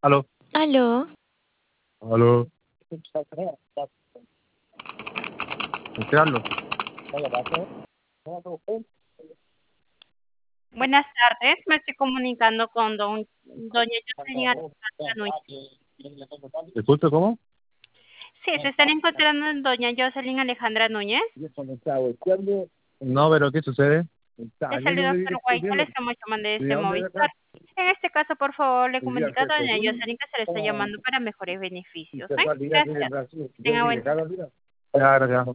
Aló, Aló, aló, ¿qué hablo? Buenas tardes, me estoy comunicando con doña Jocelyn Alejandra Núñez. Disculpe, ¿cómo? Sí, se están encontrando en doña Jocelyn Alejandra Núñez. No, pero ¿qué sucede? Les saluda Guayta, le estamos llamando desde Movistar. En este caso, por favor, le comunica a doña Jocelyn que se le está llamando para mejores beneficios. ¿Eh? Gracias. Tenga buen día. Ya, gracias.